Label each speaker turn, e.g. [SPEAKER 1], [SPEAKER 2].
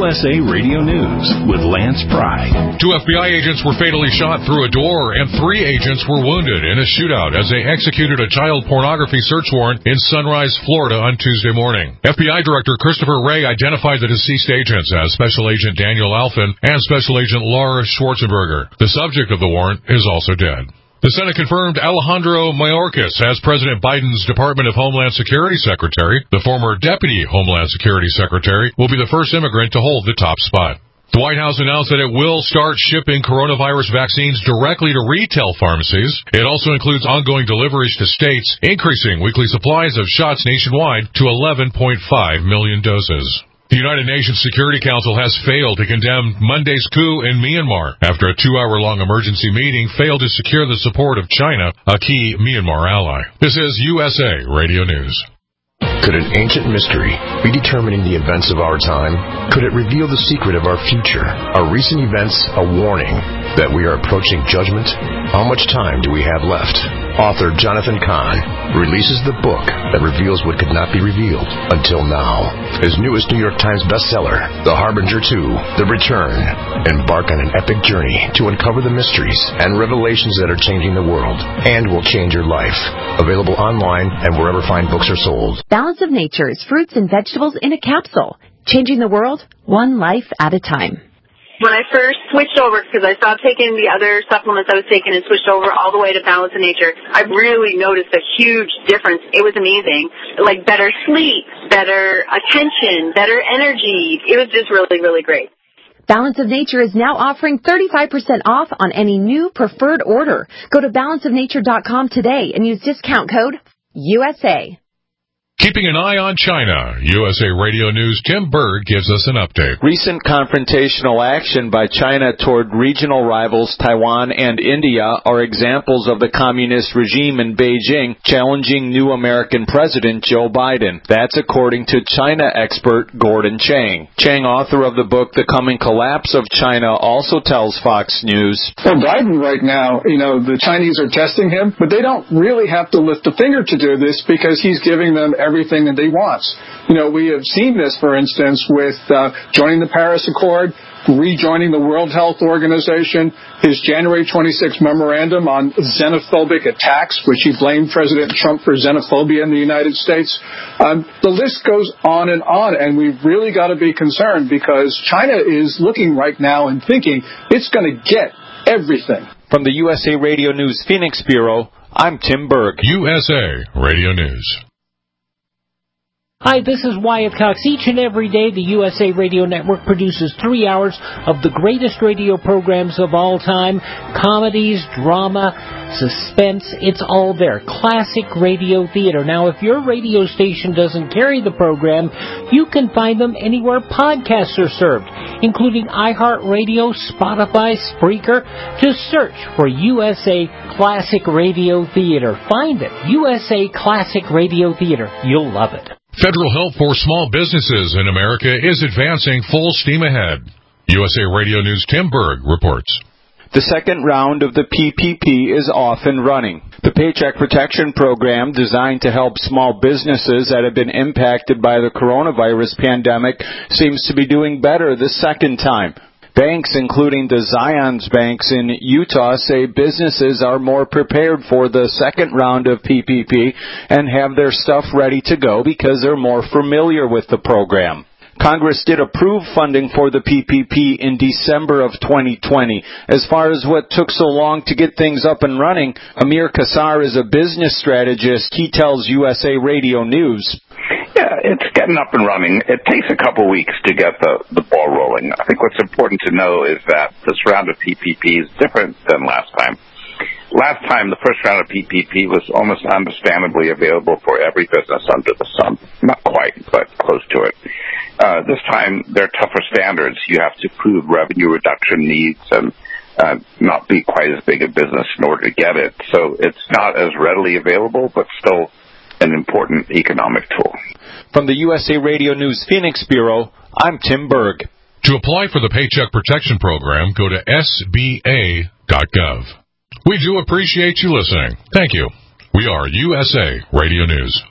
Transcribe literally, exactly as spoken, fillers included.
[SPEAKER 1] U S A Radio News with Lance Pry.
[SPEAKER 2] Two F B I agents were fatally shot through a door, and three agents were wounded in a shootout as they executed a child pornography search warrant in Sunrise, Florida on Tuesday morning. F B I Director Christopher Wray identified the deceased agents as Special Agent Daniel Alfin and Special Agent Laura Schwarzenberger. The subject of the warrant is also dead. The Senate confirmed Alejandro Mayorkas as President Biden's Department of Homeland Security Secretary. The former Deputy Homeland Security Secretary will be the first immigrant to hold the top spot. The White House announced that it will start shipping coronavirus vaccines directly to retail pharmacies. It also includes ongoing deliveries to states, increasing weekly supplies of shots nationwide to eleven point five million doses. The United Nations Security Council has failed to condemn Monday's coup in Myanmar after a two-hour-long emergency meeting failed to secure the support of China, a key Myanmar ally. This is U S A Radio News.
[SPEAKER 3] Could an ancient mystery be determining the events of our time? Could it reveal the secret of our future? Are recent events a warning that we are approaching judgment? How much time do we have left? Author Jonathan Cahn releases the book that reveals what could not be revealed until now. His newest New York Times bestseller, The Harbinger two, The Return. Embark on an epic journey to uncover the mysteries and revelations that are changing the world and will change your life. Available online and wherever fine books are sold.
[SPEAKER 4] Balance of Nature is fruits and vegetables in a capsule, changing the world one life at a time.
[SPEAKER 5] When I first switched over, because I stopped taking the other supplements I was taking and switched over all the way to Balance of Nature, I really noticed a huge difference. It was amazing. Like better sleep, better attention, better energy. It was just really, really great.
[SPEAKER 4] Balance of Nature is now offering thirty-five percent off on any new preferred order. Go to balance of nature dot com today and use discount code U S A.
[SPEAKER 2] Keeping an eye on China, U S A Radio News' Tim Berg gives us an update.
[SPEAKER 6] Recent confrontational action by China toward regional rivals Taiwan and India are examples of the communist regime in Beijing challenging new American President Joe Biden. That's according to China expert Gordon Chang. Chang, author of the book The Coming Collapse of China, also tells Fox News.
[SPEAKER 7] Well, Biden right now, you know, the Chinese are testing him, but they don't really have to lift a finger to do this because he's giving them every everything that he wants. You know, we have seen this, for instance, with uh, joining the Paris Accord, rejoining the World Health Organization, his January twenty-sixth memorandum on xenophobic attacks, which he blamed President Trump for xenophobia in the United States. Um, the list goes on and on, and we've really got to be concerned because China is looking right now and thinking it's going to get everything.
[SPEAKER 6] From the U S A Radio News Phoenix Bureau, I'm Tim Berg.
[SPEAKER 2] U S A Radio News.
[SPEAKER 8] Hi, this is Wyatt Cox. Each and every day, the U S A Radio Network produces three hours of the greatest radio programs of all time. Comedies, drama, suspense, it's all there. Classic radio theater. Now, if your radio station doesn't carry the program, you can find them anywhere podcasts are served, including iHeartRadio, Spotify, Spreaker. Just search for U S A Classic Radio Theater. Find it. U S A Classic Radio Theater. You'll love it.
[SPEAKER 2] Federal help for small businesses in America is advancing full steam ahead. U S A Radio News' Tim Berg reports.
[SPEAKER 6] The second round of the P P P is off and running. The Paycheck Protection Program, designed to help small businesses that have been impacted by the coronavirus pandemic, seems to be doing better the second time. Banks, including the Zions banks in Utah, say businesses are more prepared for the second round of P P P and have their stuff ready to go because they're more familiar with the program. Congress did approve funding for the P P P in December of twenty twenty. As far as what took so long to get things up and running, Amir Kassar is a business strategist. He tells U S A Radio News.
[SPEAKER 9] Yeah, it's getting up and running. It takes a couple weeks to get the, the ball rolling. I think what's important to know is that this round of P P P is different than last time. Last time, the first round of P P P was almost understandably available for every business under the sun. Not quite, but close to it. Uh, this time, there are tougher standards. You have to prove revenue reduction needs and uh, not be quite as big a business in order to get it. So it's not as readily available, but still an important economic tool.
[SPEAKER 6] From the U S A Radio News Phoenix Bureau, I'm Tim Berg.
[SPEAKER 2] To apply for the Paycheck Protection Program, go to S B A dot gov. We do appreciate you listening. Thank you. We are U S A Radio News.